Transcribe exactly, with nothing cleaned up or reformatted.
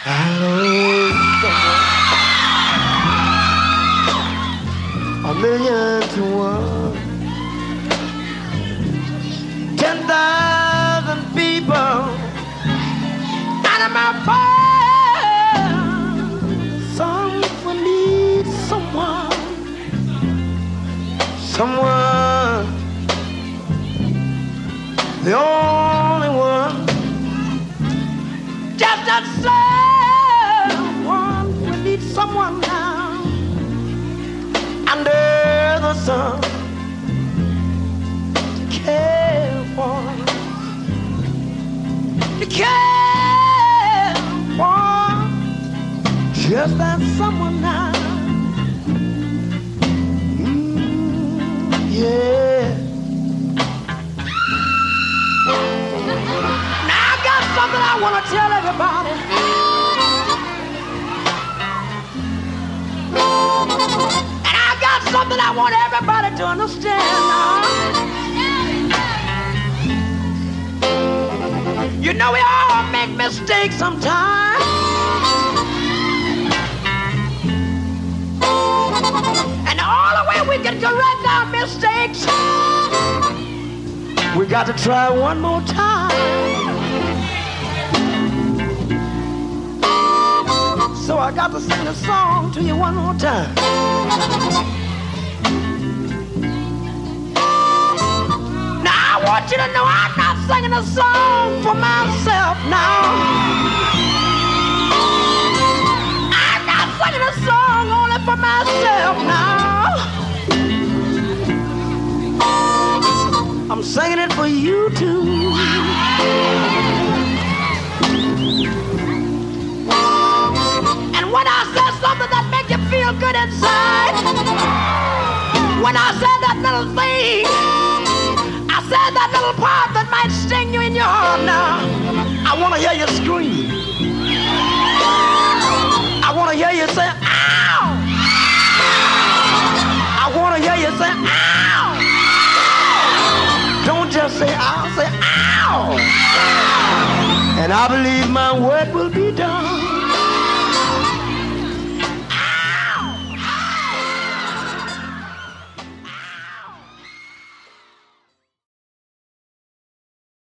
I love someone, a million to one, ten thousand people out of my fire. Some will need someone, someone, the only one. Just that someone will need someone now under the sun to care for, to care for. Just that someone now. Mm, yeah. Now I got something I want to tell everybody. And I got something I want everybody to understand now. You know we all make mistakes sometimes. And the only way we can correct our mistakes, we got to try one more time. So I got to sing a song to you one more time. Now I want you to know I'm not singing a song for myself now. I'm not singing a song only for myself now. I'm singing it for you too. And when I said something that make you feel good inside, when I said that little thing, I said that little part that might sting you in your heart now, I want to hear you scream. I want to hear you say, ow! I want to hear you say, ow! Don't just say ow, say ow! And I believe my work will be done.